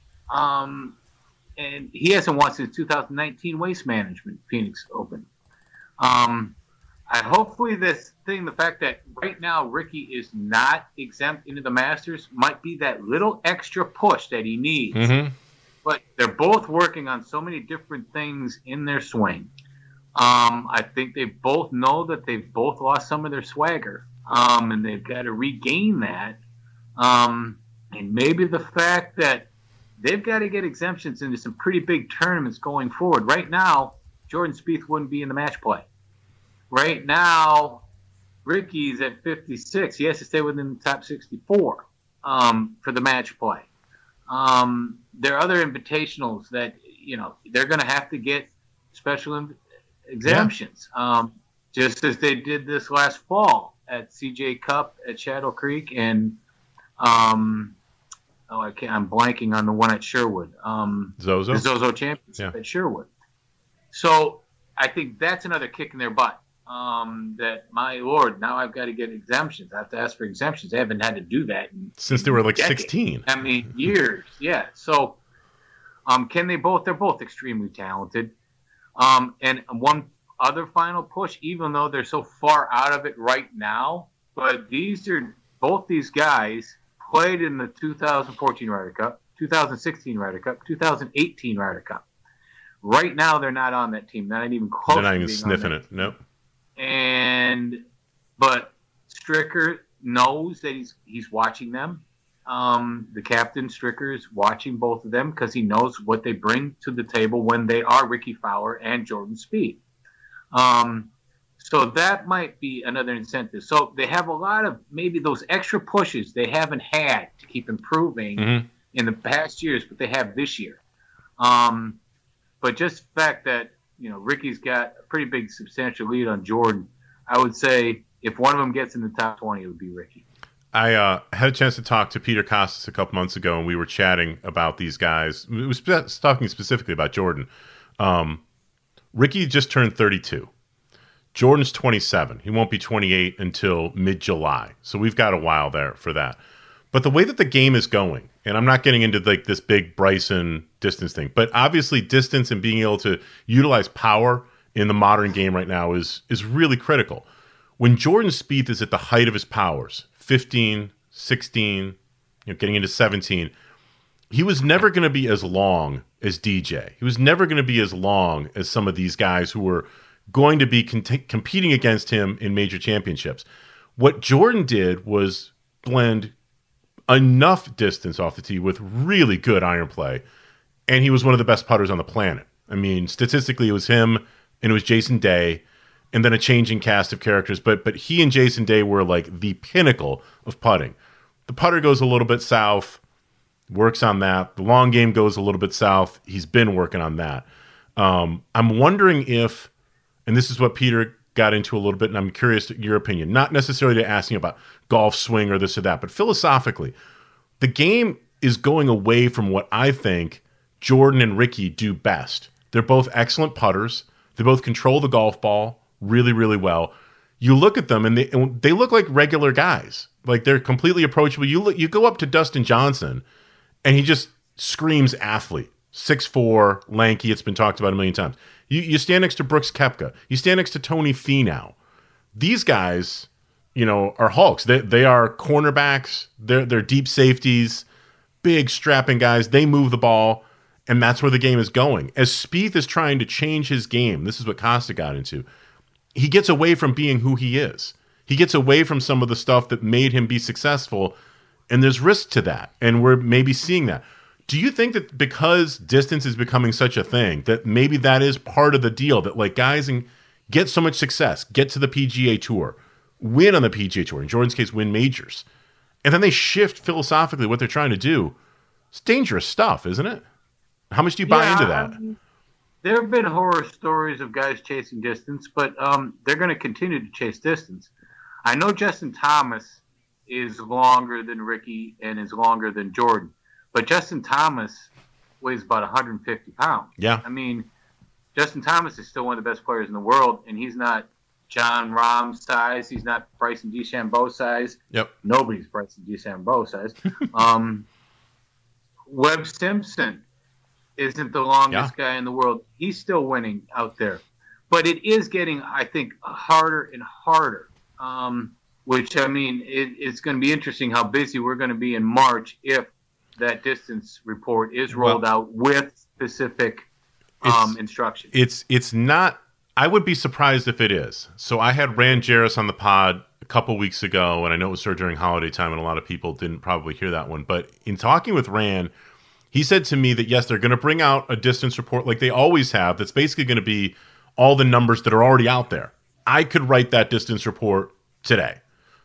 And he hasn't won since 2019 Waste Management Phoenix Open. Hopefully the fact that right now Ricky is not exempt into the Masters might be that little extra push that he needs. Mm-hmm. But they're both working on so many different things in their swing. I think they both know that they've both lost some of their swagger, and they've got to regain that. And maybe the fact that they've got to get exemptions into some pretty big tournaments going forward. Right now, Jordan Spieth wouldn't be in the match play. Right now, Ricky's at 56. He has to stay within the top 64 for the match play. There are other invitationals that, they're going to have to get special exemptions, just as they did this last fall at CJ Cup at Shadow Creek and I'm blanking on the one at Sherwood. Zozo? The Zozo Championship at Sherwood. So I think that's another kick in their butt. That, my Lord, now I've got to get exemptions. I have to ask for exemptions. They haven't had to do that since they were like decades. 16. I mean, years. Yeah. So, can they both? They're both extremely talented. And one other final push, even though they're so far out of it right now, but both these guys played in the 2014 Ryder Cup, 2016 Ryder Cup, 2018 Ryder Cup. Right now, they're not on that team. They're not even close. They're not even sniffing it. Nope. But Stricker knows that he's watching them. The captain Stricker is watching both of them because he knows what they bring to the table when they are Ricky Fowler and Jordan Spieth. So that might be another incentive. So they have a lot of maybe those extra pushes they haven't had to keep improving in the past years, but they have this year. But just the fact that, Ricky's got a pretty big substantial lead on Jordan, I would say if one of them gets in the top 20, it would be Ricky. I had a chance to talk to Peter Kostis a couple months ago, and we were chatting about these guys. We was talking specifically about Jordan. Ricky just turned 32. Jordan's 27. He won't be 28 until mid-July. So we've got a while there for that. But the way that the game is going, and I'm not getting into like this big Bryson distance thing, but obviously distance and being able to utilize power in the modern game right now is really critical. When Jordan Spieth is at the height of his powers, 15, 16, getting into 17, he was never going to be as long as DJ. He was never going to be as long as some of these guys who were going to be competing against him in major championships. What Jordan did was blend enough distance off the tee with really good iron play, and he was one of the best putters on the planet. I mean, statistically, it was him and it was Jason Day, and then a changing cast of characters, but he and Jason Day were like the pinnacle of putting. The putter goes a little bit south, works on that. The long game goes a little bit south. He's been working on that. I'm wondering if, and this is what Peter got into a little bit, and I'm curious your opinion, not necessarily to asking about golf swing or this or that, but philosophically, the game is going away from what I think Jordan and Ricky do best. They're both excellent putters. They both control the golf ball really, really well. You look at them, and they look like regular guys. Like, they're completely approachable. You go up to Dustin Johnson, and he just screams athlete. 6'4", lanky. It's been talked about a million times. You stand next to Brooks Koepka. You stand next to Tony Finau. These guys, are hulks. They are cornerbacks. They're deep safeties, big strapping guys. They move the ball, and that's where the game is going. As Spieth is trying to change his game, this is what Costa got into. He gets away from being who he is. He gets away from some of the stuff that made him be successful, and there's risk to that, and we're maybe seeing that. Do you think that because distance is becoming such a thing, that maybe that is part of the deal, that like guys get so much success, get to the PGA Tour, win on the PGA Tour, in Jordan's case, win majors, and then they shift philosophically what they're trying to do? It's dangerous stuff, isn't it? How much do you buy into that? There have been horror stories of guys chasing distance, but they're going to continue to chase distance. I know Justin Thomas is longer than Ricky and is longer than Jordan, but Justin Thomas weighs about 150 pounds. Yeah. I mean, Justin Thomas is still one of the best players in the world, and he's not John Rahm size. He's not Bryson DeChambeau size. Yep. Nobody's Bryson DeChambeau size. Webb Simpson isn't the longest guy in the world. He's still winning out there. But it is getting, I think, harder and harder, which, I mean, it's going to be interesting how busy we're going to be in March if that distance report is rolled out with specific instructions. It's not, I would be surprised if it is. So I had Rand Jarris on the pod a couple weeks ago, and I know it was sort of during holiday time, and a lot of people didn't probably hear that one. But in talking with Rand, he said to me that, yes, they're going to bring out a distance report like they always have that's basically going to be all the numbers that are already out there. I could write that distance report today.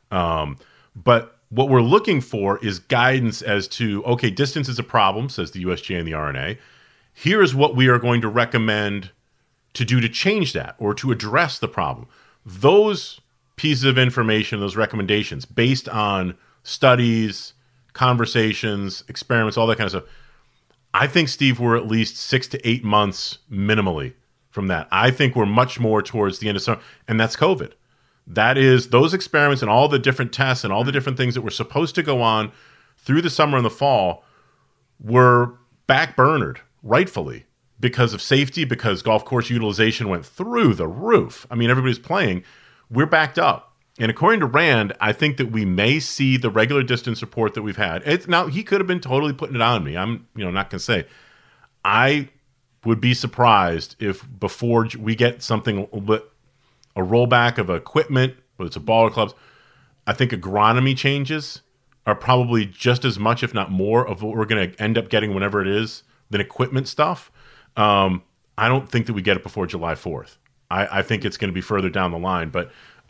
But what we're looking for is guidance as to, okay, distance is a problem, says the USGA and the RNA. Here is what we are going to recommend to do to change that or to address the problem. Those pieces of information, those recommendations, based on studies, conversations, experiments, all that kind of stuff, I think, Steve, we're at least 6 to 8 months minimally from that. I think we're much more towards the end of summer, and that's COVID. That is those experiments and all the different tests and all the different things that were supposed to go on through the summer and the fall were backburnered, rightfully, because of safety, because golf course utilization went through the roof. I mean, everybody's playing. We're backed up. And according to Rand, I think that we may see the regular distance report that we've had. Now, he could have been totally putting it on me. I'm not going to say. I would be surprised if before we get something, a rollback of equipment, whether it's a ball or clubs, I think agronomy changes are probably just as much, if not more, of what we're going to end up getting whenever it is than equipment stuff. I don't think that we get it before July 4th. I think it's going to be further down the line, but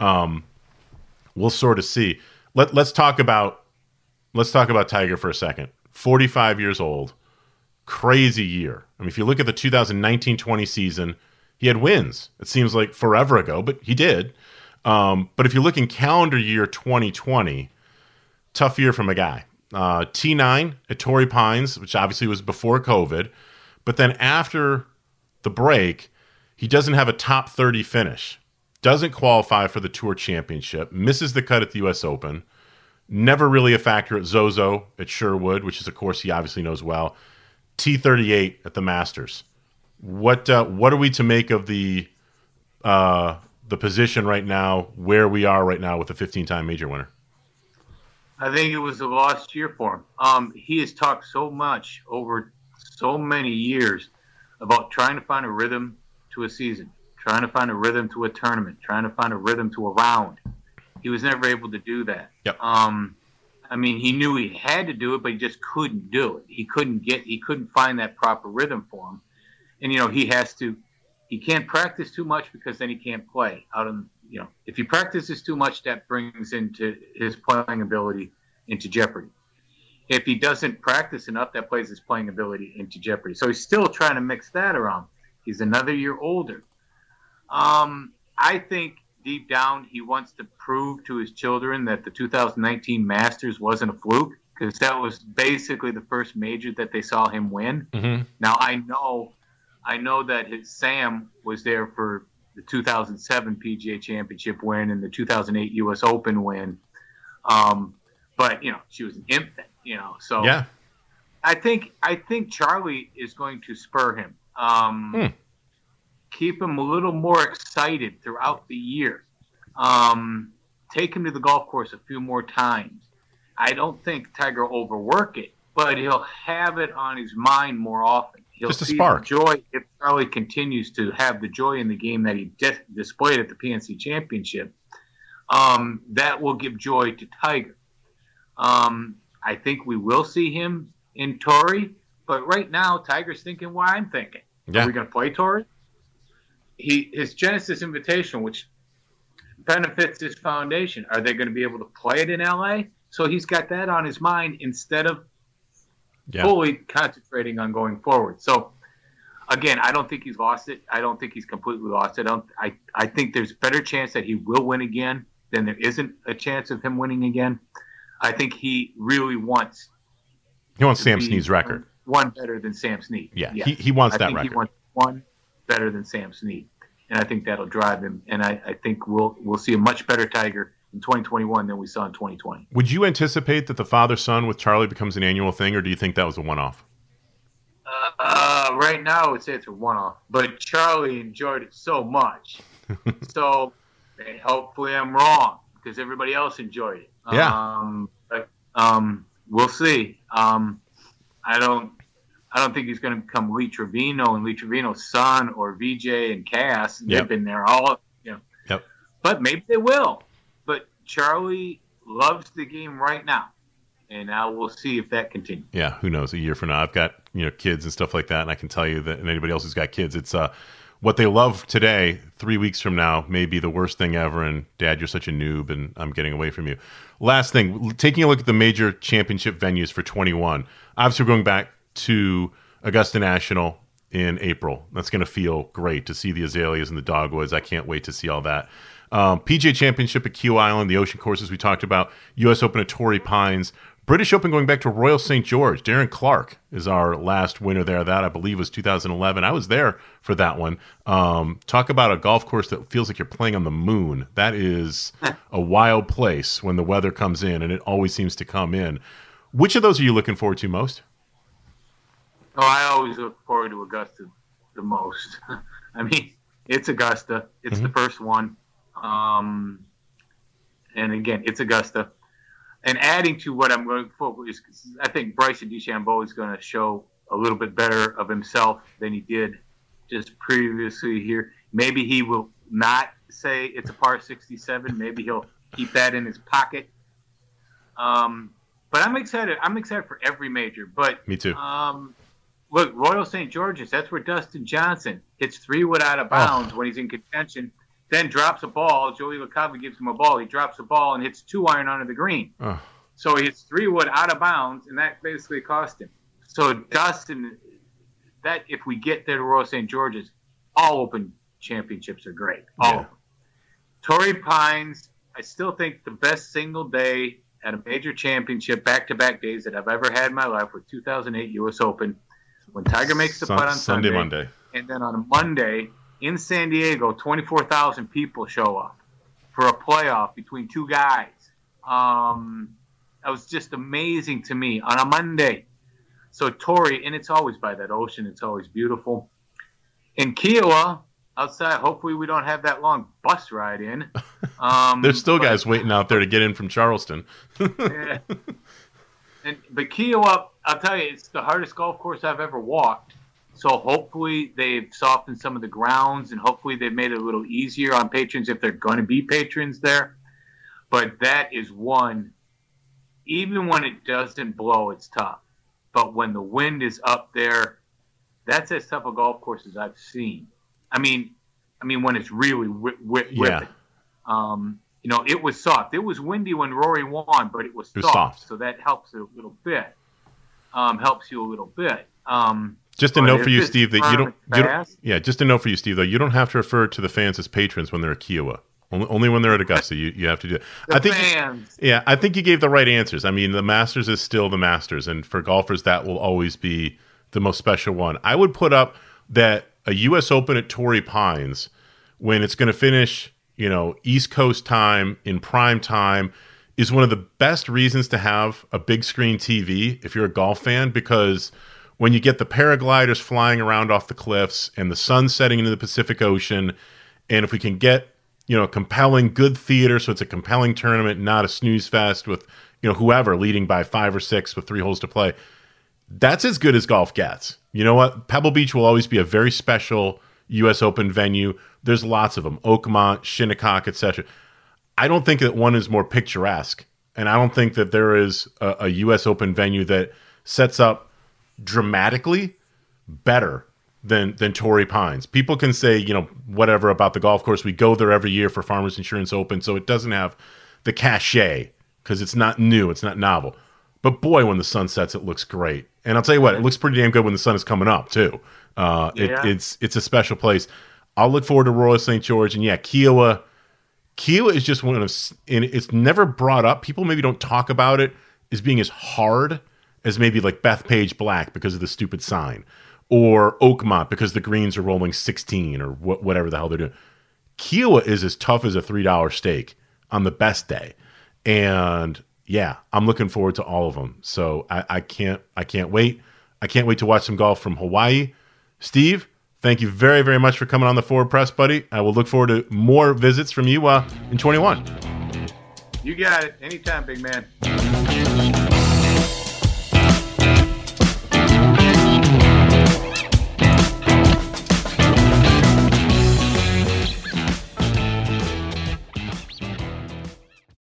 we'll sort of see. Let's talk about Tiger for a second. 45 years old, crazy year. I mean, if you look at the 2019-20 season, he had wins. It seems like forever ago, but he did. But if you look in calendar year 2020, tough year from a guy. T9 at Torrey Pines, which obviously was before COVID. But then after the break, he doesn't have a top 30 finish. Doesn't qualify for the Tour Championship. Misses the cut at the U.S. Open. Never really a factor at Zozo at Sherwood, which is a course he obviously knows well. T38 at the Masters. What are we to make of the position right now, where we are right now with a 15-time major winner? I think it was a lost year for him. He has talked so much over so many years about trying to find a rhythm to a season, trying to find a rhythm to a tournament, trying to find a rhythm to a round. He was never able to do that. Yep. I mean, he knew he had to do it, but he just couldn't do it. He couldn't find that proper rhythm for him. And, he can't practice too much because then he can't play if he practices too much, that brings into his playing ability into jeopardy. If he doesn't practice enough, that plays his playing ability into jeopardy. So he's still trying to mix that around. He's another year older. I think deep down he wants to prove to his children that the 2019 Masters wasn't a fluke, because that was basically the first major that they saw him win. Mm-hmm. Now, I know that his Sam was there for the 2007 PGA Championship win and the 2008 U.S. Open win. But, she was an infant, so yeah. I think Charlie is going to spur him. Keep him a little more excited throughout the year. Take him to the golf course a few more times. I don't think Tiger will overwork it, but he'll have it on his mind more often. He'll just a see spark. The joy if Charlie continues to have the joy in the game that he displayed at the PNC Championship. That will give joy to Tiger. I think we will see him in Torrey, but right now Tiger's thinking what I'm thinking. Yeah. Are we going to play Torrey? His Genesis Invitational, which benefits his foundation, are they going to be able to play it in LA? So he's got that on his mind instead of fully concentrating on going forward. So again, I don't think he's lost it. I don't think he's completely lost it. I think there's a better chance that he will win again than there isn't a chance of him winning again. I think he really wants. He wants Sam Snead's record. One better than Sam Snead. Yeah, yes. he wants that record. He wants one better than Sam Snead, and I think that'll drive him. And I think we'll see a much better Tiger in 2021 than we saw in 2020. Would you anticipate that the father-son with Charlie becomes an annual thing, or do you think that was a one-off? Right now, I would say it's a one-off. But Charlie enjoyed it so much. So hopefully I'm wrong, because everybody else enjoyed it. Yeah. But we'll see. I don't think he's going to become Lee Trevino and Lee Trevino's son or VJ and Cass. They've been there all, Yep. But maybe they will. But Charlie loves the game right now, and now we'll see if that continues. Yeah, who knows? A year from now, I've got kids and stuff like that, and I can tell you that, and anybody else who's got kids, it's what they love today, 3 weeks from now, may be the worst thing ever. And Dad, you're such a noob, and I'm getting away from you. Last thing, taking a look at the major championship venues for 21. Obviously, we're going back to Augusta National in April. That's going to feel great to see the azaleas and the dogwoods. I can't wait to see all that. PGA Championship at Kiawah Island, the ocean courses we talked about, U.S. Open at Torrey Pines, British Open going back to Royal St. George. Darren Clarke is our last winner there. That, I believe, was 2011. I was there for that one. Talk about a golf course that feels like you're playing on the moon. That is a wild place when the weather comes in, and it always seems to come in. Which of those are you looking forward to most? Oh, I always look forward to Augusta the most. I mean, it's Augusta. It's the first one. And again, it's Augusta. And adding to what I'm going for is, I think Bryson DeChambeau is going to show a little bit better of himself than he did just previously here. Maybe he will not say it's a par 67. Maybe he'll keep that in his pocket. But I'm excited. I'm excited for every major. But me too. Look, Royal St. George's, that's where Dustin Johnson hits 3-wood out of bounds when he's in contention, then drops a ball. Joey LaCava gives him a ball. He drops a ball and hits 2-iron under the green. So he hits 3-wood out of bounds, and that basically cost him. So Dustin, that if we get there to Royal St. George's, all Open championships are great. All of them. Torrey Pines, I still think the best single day at a major championship, back-to-back days that I've ever had in my life, with 2008 U.S. Open, when Tiger makes the putt on Sunday, Monday. And then on a Monday in San Diego, 24,000 people show up for a playoff between two guys. That was just amazing to me on a Monday. So Torrey, and it's always by that ocean. It's always beautiful. In Kiawah, outside, hopefully we don't have that long bus ride in. There's still guys waiting out there to get in from Charleston. Yeah. But Kiawah, I'll tell you, it's the hardest golf course I've ever walked. So hopefully they've softened some of the grounds, and hopefully they've made it a little easier on patrons if they're going to be patrons there. But that is one, even when it doesn't blow, it's tough. But when the wind is up there, that's as tough a golf course as I've seen. I mean, when it's really whipping. You know, it was soft. It was windy when Rory won, but it was soft. So that helps a little bit. Helps you a little bit. Just a note for you, Steve, that you don't. Just a note for you, Steve, though. You don't have to refer to the fans as patrons when they're at Kiawah. Only when they're at Augusta, you have to do that. I think you gave the right answers. I mean, the Masters is still the Masters, and for golfers, that will always be the most special one. I would put up that a U.S. Open at Torrey Pines, when it's going to finish, you know, East Coast time in prime time, is one of the best reasons to have a big screen TV if you're a golf fan, because when you get the paragliders flying around off the cliffs and the sun setting into the Pacific Ocean, and if we can get, you know, compelling, good theater, so it's a compelling tournament, not a snooze fest with, you know, whoever leading by 5 or 6 with 3 holes to play, that's as good as golf gets. You know what? Pebble Beach will always be a very special U.S. Open venue. There's lots of them, Oakmont, Shinnecock, etc. I don't think that one is more picturesque, and I don't think that there is a U.S. Open venue that sets up dramatically better than Torrey Pines. People can say, you know, whatever about the golf course. We go there every year for Farmers Insurance Open, so it doesn't have the cachet because it's not new, it's not novel. But boy, when the sun sets, it looks great. And I'll tell you what, it looks pretty damn good when the sun is coming up too. It's a special place. I'll look forward to Royal St. George, and yeah, Kiawah is just one of, and it's never brought up. People maybe don't talk about it as being as hard as maybe like Bethpage Black because of the stupid sign, or Oakmont because the greens are rolling 16 or whatever the hell they're doing. Kiawah is as tough as a $3 steak on the best day, and yeah, I'm looking forward to all of them. So I can't wait. I can't wait to watch some golf from Hawaii. Steve, thank you very, very much for coming on the Forward Press, buddy. I will look forward to more visits from you in 21. You got it. Anytime, big man.